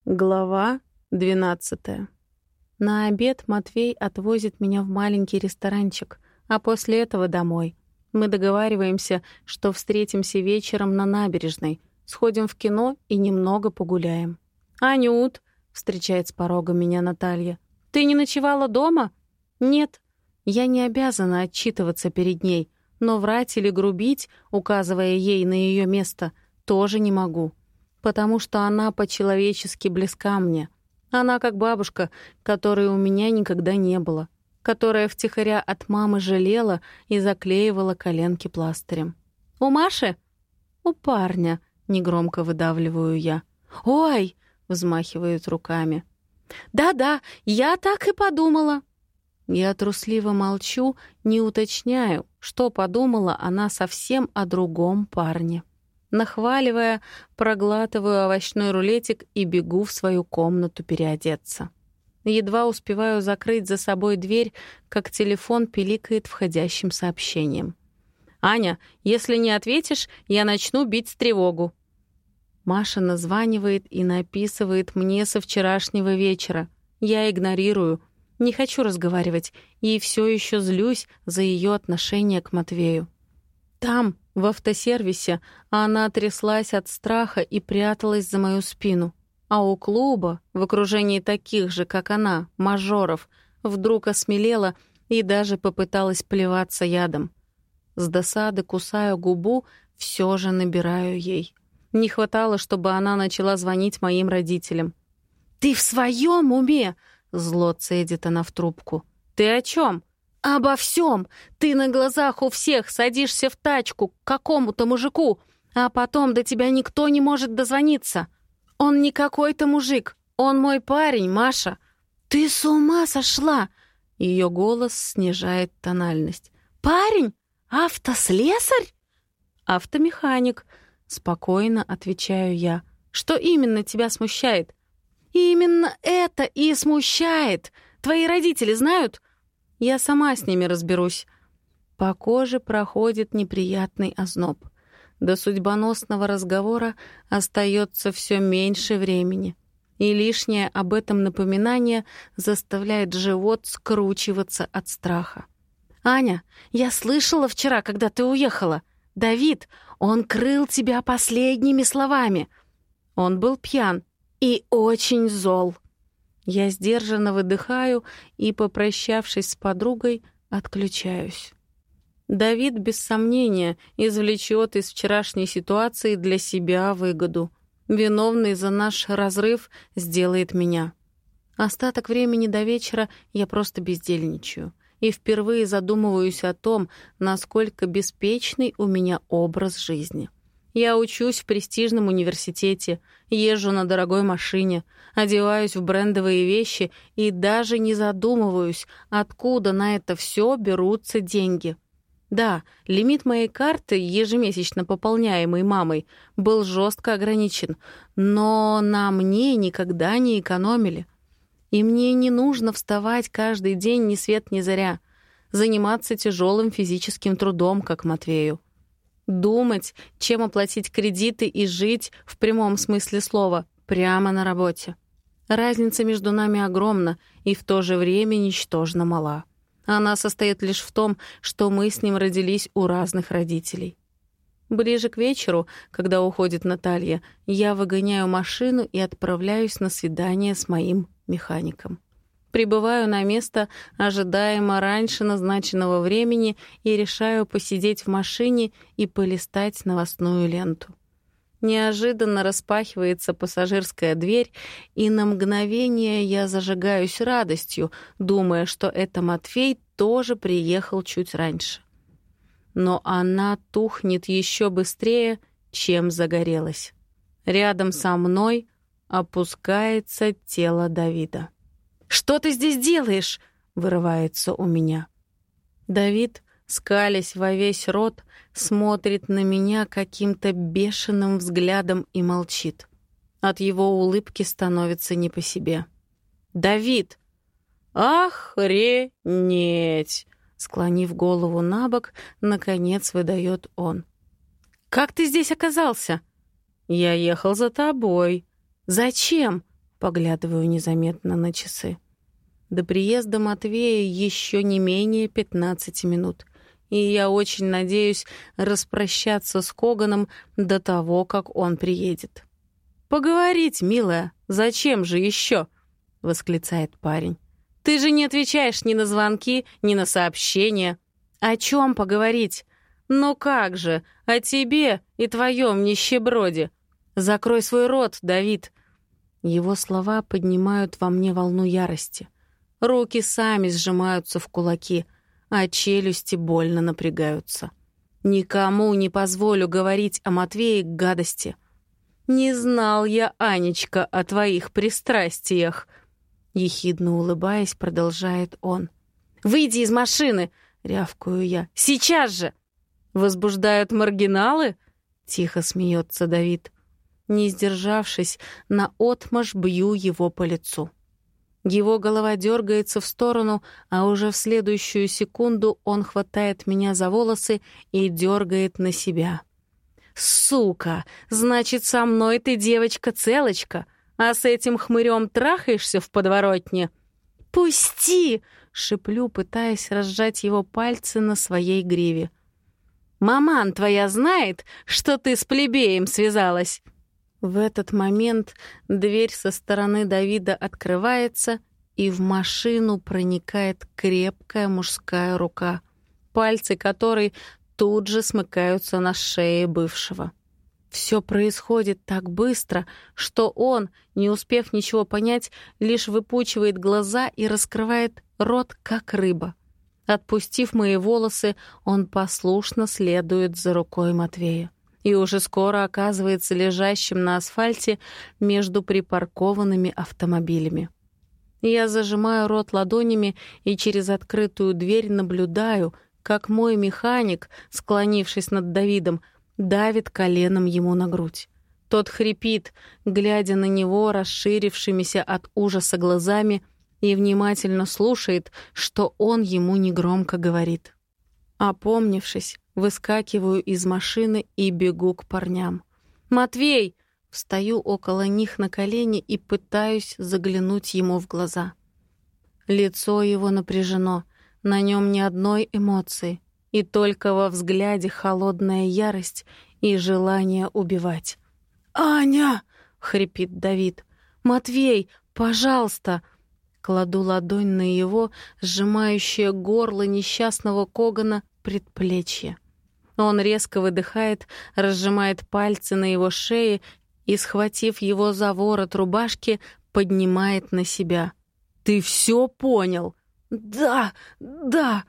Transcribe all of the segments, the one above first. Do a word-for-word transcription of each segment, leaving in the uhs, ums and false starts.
Глава двенадцатая. На обед Матвей отвозит меня в маленький ресторанчик, а после этого домой. Мы договариваемся, что встретимся вечером на набережной, сходим в кино и немного погуляем. «Анют!» — встречает с порога меня Наталья. «Ты не ночевала дома?» «Нет». Я не обязана отчитываться перед ней, но врать или грубить, указывая ей на ее место, тоже не могу. Потому что она по-человечески близка мне. Она как бабушка, которой у меня никогда не было, которая втихаря от мамы жалела и заклеивала коленки пластырем. «У Маши?» «У парня», — негромко выдавливаю я. «Ой!» — взмахивает руками. «Да-да, я так и подумала». Я трусливо молчу, не уточняю, что подумала она совсем о другом парне. Нахваливая, проглатываю овощной рулетик и бегу в свою комнату переодеться. Едва успеваю закрыть за собой дверь, как телефон пиликает входящим сообщением. «Аня, если не ответишь, я начну бить тревогу». Маша названивает и написывает мне со вчерашнего вечера. Я игнорирую. Не хочу разговаривать и все еще злюсь за ее отношение к Матвею. Там, в автосервисе, она тряслась от страха и пряталась за мою спину. А у клуба, в окружении таких же, как она, мажоров, вдруг осмелела и даже попыталась плеваться ядом. С досады кусаю губу, все же набираю ей. Не хватало, чтобы она начала звонить моим родителям. «Ты в своем уме?» — зло цедит она в трубку. «Ты о чем?» «Обо всем! Ты на глазах у всех садишься в тачку к какому-то мужику, а потом до тебя никто не может дозвониться. Он не какой-то мужик, он мой парень, Маша. Ты с ума сошла!» Ее голос снижает тональность. «Парень? Автослесарь?» «Автомеханик», — спокойно отвечаю я. «Что именно тебя смущает?» «Именно это и смущает. Твои родители знают?» «Я сама с ними разберусь». По коже проходит неприятный озноб. До судьбоносного разговора остается все меньше времени. И лишнее об этом напоминание заставляет живот скручиваться от страха. «Аня, я слышала вчера, когда ты уехала. Давид, он крыл тебя последними словами. Он был пьян и очень зол». Я сдержанно выдыхаю и, попрощавшись с подругой, отключаюсь. Давид, без сомнения, извлечет из вчерашней ситуации для себя выгоду. Виновный за наш разрыв сделает меня. Остаток времени до вечера я просто бездельничаю и впервые задумываюсь о том, насколько беспечный у меня образ жизни. Я учусь в престижном университете, езжу на дорогой машине, одеваюсь в брендовые вещи и даже не задумываюсь, откуда на это все берутся деньги. Да, лимит моей карты, ежемесячно пополняемый мамой, был жестко ограничен, но на мне никогда не экономили. И мне не нужно вставать каждый день ни свет ни заря, заниматься тяжелым физическим трудом, как Матвею. Думать, чем оплатить кредиты и жить, в прямом смысле слова, прямо на работе. Разница между нами огромна и в то же время ничтожно мала. Она состоит лишь в том, что мы с ним родились у разных родителей. Ближе к вечеру, когда уходит Наталья, я выгоняю машину и отправляюсь на свидание с моим механиком. Прибываю на место ожидаемо раньше назначенного времени и решаю посидеть в машине и полистать новостную ленту. Неожиданно распахивается пассажирская дверь, и на мгновение я зажигаюсь радостью, думая, что это Матвей тоже приехал чуть раньше. Но она тухнет еще быстрее, чем загорелась. Рядом со мной опускается тело Давида. «Что ты здесь делаешь?» — вырывается у меня. Давид, скалясь во весь рот, смотрит на меня каким-то бешеным взглядом и молчит. От его улыбки становится не по себе. «Давид!» «Охренеть!» Склонив голову набок, наконец выдает он. «Как ты здесь оказался?» «Я ехал за тобой». «Зачем?» Поглядываю незаметно на часы. До приезда Матвея еще не менее пятнадцати минут, и я очень надеюсь распрощаться с Коганом до того, как он приедет. «Поговорить, милая, зачем же еще?» — восклицает парень. «Ты же не отвечаешь ни на звонки, ни на сообщения. О чем поговорить? Ну как же, о тебе и твоем нищеброде. Закрой свой рот, Давид». Его слова поднимают во мне волну ярости. Руки сами сжимаются в кулаки, а челюсти больно напрягаются. Никому не позволю говорить о Матвее гадости. «Не знал я, Анечка, о твоих пристрастиях», — ехидно улыбаясь, продолжает он. «Выйди из машины!» — рявкаю я. «Сейчас же!» «Возбуждают маргиналы?» — тихо смеется Давид. Не сдержавшись, наотмашь бью его по лицу. Его голова дергается в сторону, а уже в следующую секунду он хватает меня за волосы и дергает на себя. «Сука! Значит, со мной ты девочка-целочка, а с этим хмырем трахаешься в подворотне?» «Пусти!» — шиплю, пытаясь разжать его пальцы на своей гриве. «Маман твоя знает, что ты с плебеем связалась?» В этот момент дверь со стороны Давида открывается, и в машину проникает крепкая мужская рука, пальцы которой тут же смыкаются на шее бывшего. Все происходит так быстро, что он, не успев ничего понять, лишь выпучивает глаза и раскрывает рот, как рыба. Отпустив мои волосы, он послушно следует за рукой Матвея и уже скоро оказывается лежащим на асфальте между припаркованными автомобилями. Я зажимаю рот ладонями и через открытую дверь наблюдаю, как мой механик, склонившись над Давидом, давит коленом ему на грудь. Тот хрипит, глядя на него расширившимися от ужаса глазами, и внимательно слушает, что он ему негромко говорит. Опомнившись, выскакиваю из машины и бегу к парням. «Матвей!» Встаю около них на колени и пытаюсь заглянуть ему в глаза. Лицо его напряжено, на нем ни одной эмоции, и только во взгляде холодная ярость и желание убивать. «Аня!» — хрипит Давид. «Матвей, пожалуйста!» Кладу ладонь на его, сжимающее горло несчастного Когана, предплечье. Он резко выдыхает, разжимает пальцы на его шее и, схватив его за ворот рубашки, поднимает на себя. «Ты все понял?» «Да, да!»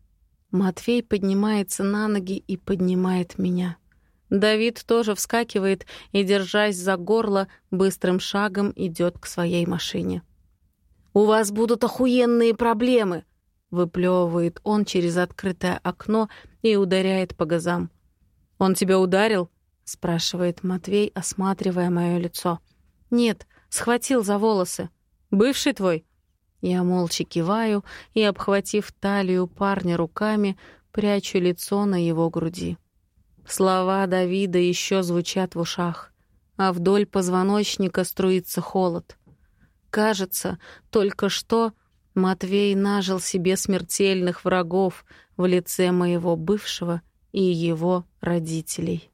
Матвей поднимается на ноги и поднимает меня. Давид тоже вскакивает и, держась за горло, быстрым шагом идет к своей машине. «У вас будут охуенные проблемы!» — выплевывает он через открытое окно и ударяет по газам. «Он тебя ударил?» — спрашивает Матвей, осматривая мое лицо. «Нет, схватил за волосы. Бывший твой?» Я молча киваю и, обхватив талию парня руками, прячу лицо на его груди. Слова Давида еще звучат в ушах, а вдоль позвоночника струится холод. Кажется, только что Матвей нажил себе смертельных врагов в лице моего бывшего и его родителей.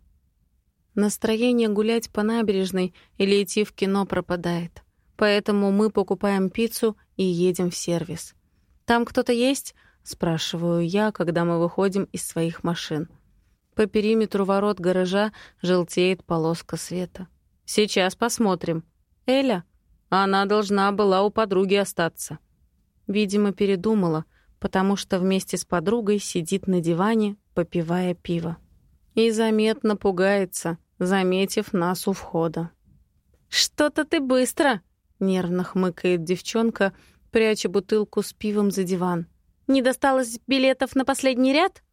Настроение гулять по набережной или идти в кино пропадает, поэтому мы покупаем пиццу и едем в сервис. «Там кто-то есть?» — спрашиваю я, когда мы выходим из своих машин. По периметру ворот гаража желтеет полоска света. «Сейчас посмотрим. Эля? Она должна была у подруги остаться». Видимо, передумала, потому что вместе с подругой сидит на диване, попивая пиво. И заметно пугается, заметив нас у входа. «Что-то ты быстро!» — нервно хмыкает девчонка, пряча бутылку с пивом за диван. «Не досталось билетов на последний ряд?»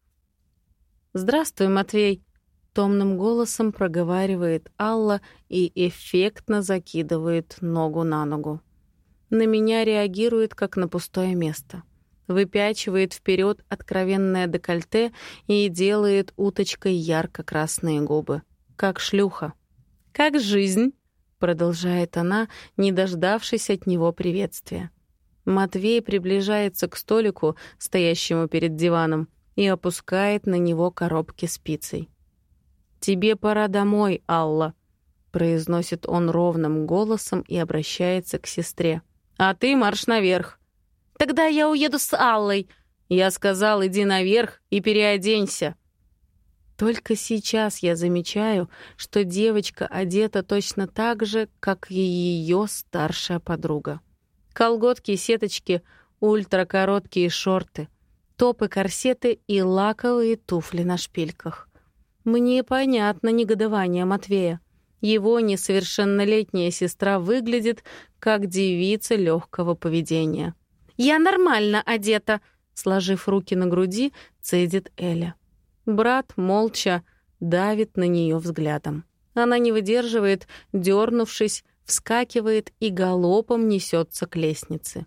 «Здравствуй, Матвей!» — томным голосом проговаривает Алла и эффектно закидывает ногу на ногу. На меня реагирует, как на пустое место. Выпячивает вперед откровенное декольте и делает уточкой ярко-красные губы. Как шлюха. «Как жизнь?» продолжает она, не дождавшись от него приветствия. Матвей приближается к столику, стоящему перед диваном, и опускает на него коробки с пиццей. «Тебе пора домой, Алла», — произносит он ровным голосом и обращается к сестре. «А ты марш наверх». «Тогда я уеду с Аллой». «Я сказал, иди наверх и переоденься». Только сейчас я замечаю, что девочка одета точно так же, как и ее старшая подруга. Колготки, сеточки, ультракороткие шорты, топы-корсеты и лаковые туфли на шпильках. Мне понятно негодование Матвея. Его несовершеннолетняя сестра выглядит как девица легкого поведения. «Я нормально одета», — сложив руки на груди, цедит Эля. Брат молча давит на нее взглядом. Она не выдерживает, дернувшись, вскакивает и галопом несется к лестнице.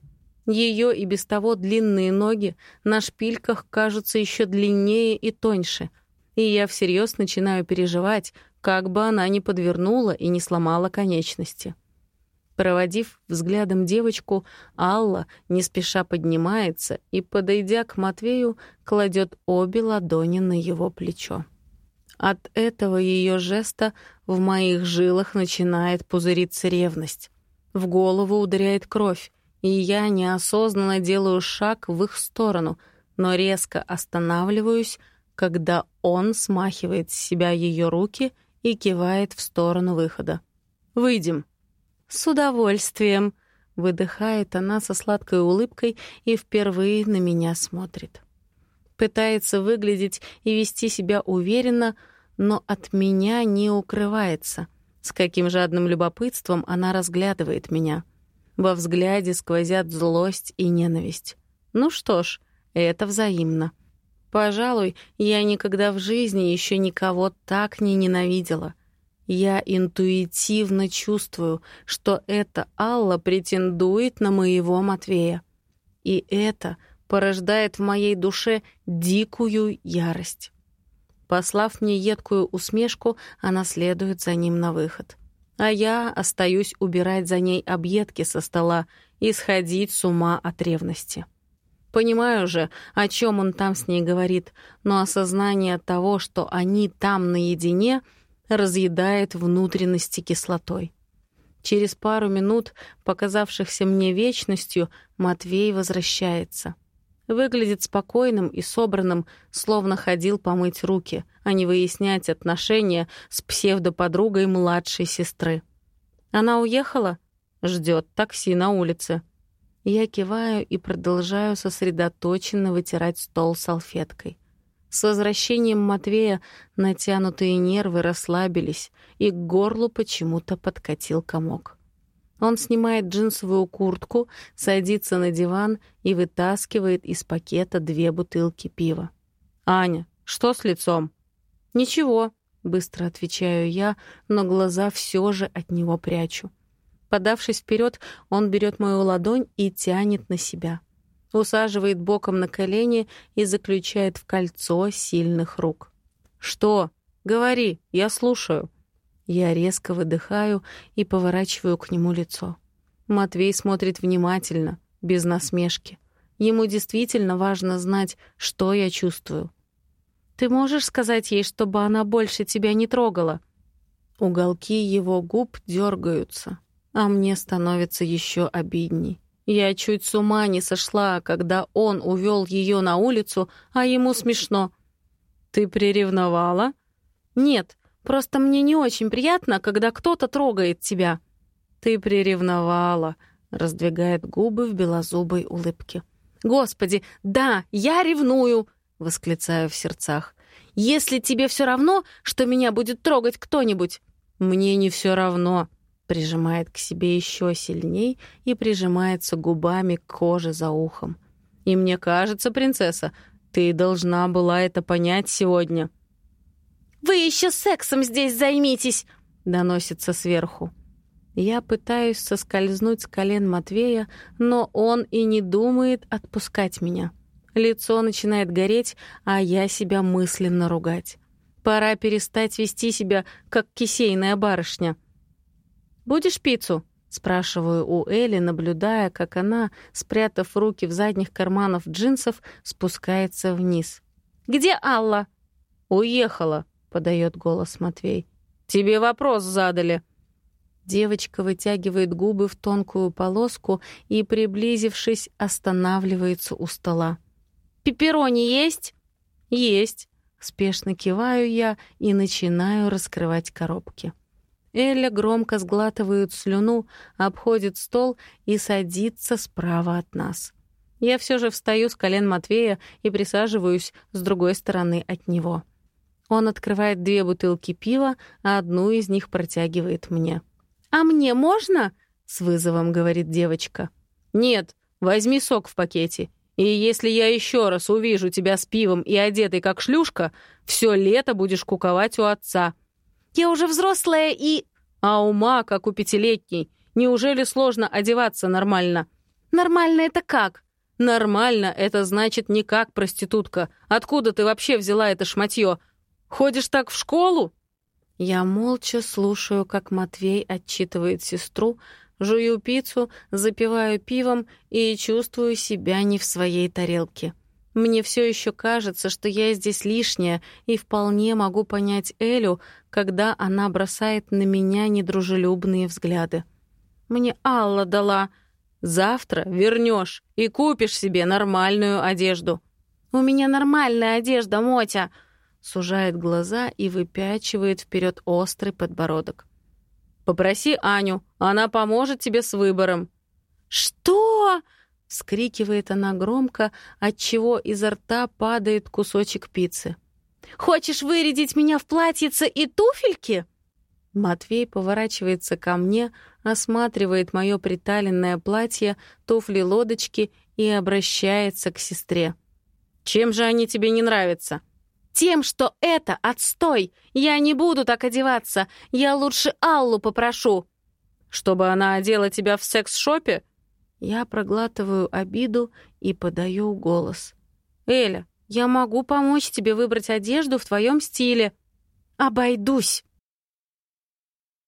Ее и без того длинные ноги на шпильках кажутся еще длиннее и тоньше, и я всерьез начинаю переживать, как бы она ни подвернула и не сломала конечности. Проводив взглядом девочку, Алла не спеша поднимается и, подойдя к Матвею, кладет обе ладони на его плечо. От этого ее жеста в моих жилах начинает пузыриться ревность. В голову ударяет кровь, и я неосознанно делаю шаг в их сторону, но резко останавливаюсь, когда он смахивает с себя ее руки и кивает в сторону выхода. «Выйдем». «С удовольствием», — выдыхает она со сладкой улыбкой и впервые на меня смотрит. Пытается выглядеть и вести себя уверенно, но от меня не укрывается. С каким жадным любопытством она разглядывает меня. Во взгляде сквозят злость и ненависть. Ну что ж, это взаимно. Пожалуй, я никогда в жизни еще никого так не ненавидела. Я интуитивно чувствую, что эта Алла претендует на моего Матвея. И это порождает в моей душе дикую ярость. Послав мне едкую усмешку, она следует за ним на выход. А я остаюсь убирать за ней объедки со стола и сходить с ума от ревности. Понимаю же, о чем он там с ней говорит, но осознание того, что они там наедине, разъедает внутренности кислотой. Через пару минут, показавшихся мне вечностью, Матвей возвращается. Выглядит спокойным и собранным, словно ходил помыть руки, а не выяснять отношения с псевдоподругой младшей сестры. Она уехала? Ждет такси на улице. Я киваю и продолжаю сосредоточенно вытирать стол салфеткой. С возвращением Матвея натянутые нервы расслабились, и к горлу почему-то подкатил комок. Он снимает джинсовую куртку, садится на диван и вытаскивает из пакета две бутылки пива. «Аня, что с лицом?» «Ничего», — быстро отвечаю я, но глаза все же от него прячу. Подавшись вперед, он берет мою ладонь и тянет на себя. Усаживает боком на колени и заключает в кольцо сильных рук. «Что? Говори, я слушаю». Я резко выдыхаю и поворачиваю к нему лицо. Матвей смотрит внимательно, без насмешки. Ему действительно важно знать, что я чувствую. «Ты можешь сказать ей, чтобы она больше тебя не трогала?» Уголки его губ дергаются, а мне становится еще обидней. Я чуть с ума не сошла, когда он увел ее на улицу, а ему смешно. «Ты приревновала?» «Нет, просто мне не очень приятно, когда кто-то трогает тебя». «Ты приревновала», — раздвигает губы в белозубой улыбке. «Господи, да, я ревную!» — восклицаю в сердцах. «Если тебе все равно, что меня будет трогать кто-нибудь...» «Мне не все равно», — прижимает к себе еще сильней и прижимается губами к коже за ухом. «И мне кажется, принцесса, ты должна была это понять сегодня». «Вы еще сексом здесь займитесь!» — доносится сверху. Я пытаюсь соскользнуть с колен Матвея, но он и не думает отпускать меня. Лицо начинает гореть, а я себя мысленно ругать. Пора перестать вести себя, как кисейная барышня. «Будешь пиццу?» — спрашиваю у Элли, наблюдая, как она, спрятав руки в задних карманах джинсов, спускается вниз. «Где Алла?» «Уехала», — подает голос Матвей. «Тебе вопрос задали». Девочка вытягивает губы в тонкую полоску и, приблизившись, останавливается у стола. «Пепперони есть?» «Есть». Спешно киваю я и начинаю раскрывать коробки. Эля громко сглатывает слюну, обходит стол и садится справа от нас. Я все же встаю с колен Матвея и присаживаюсь с другой стороны от него. Он открывает две бутылки пива, а одну из них протягивает мне. «А мне можно?» — с вызовом говорит девочка. «Нет, возьми сок в пакете. И если я еще раз увижу тебя с пивом и одетой как шлюшка, все лето будешь куковать у отца». «Я уже взрослая и...» «А ума, как у пятилетней. Неужели сложно одеваться нормально?» «Нормально это как?» «Нормально — это значит не как проститутка. Откуда ты вообще взяла это шматье? Ходишь так в школу?» Я молча слушаю, как Матвей отчитывает сестру, жую пиццу, запиваю пивом и чувствую себя не в своей тарелке. Мне все еще кажется, что я здесь лишняя, и вполне могу понять Элю, когда она бросает на меня недружелюбные взгляды. «Мне Алла дала. Завтра вернешь и купишь себе нормальную одежду». «У меня нормальная одежда, Мотя!» Сужает глаза и выпячивает вперед острый подбородок. «Попроси Аню, она поможет тебе с выбором». «Что?» — вскрикивает она громко, отчего изо рта падает кусочек пиццы. «Хочешь вырядить меня в платьице и туфельки?» Матвей поворачивается ко мне, осматривает мое приталенное платье, туфли-лодочки и обращается к сестре. «Чем же они тебе не нравятся?» «Тем, что это отстой! Я не буду так одеваться! Я лучше Аллу попрошу!» «Чтобы она одела тебя в секс-шопе?» Я проглатываю обиду и подаю голос. «Эля, я могу помочь тебе выбрать одежду в твоем стиле». «Обойдусь!»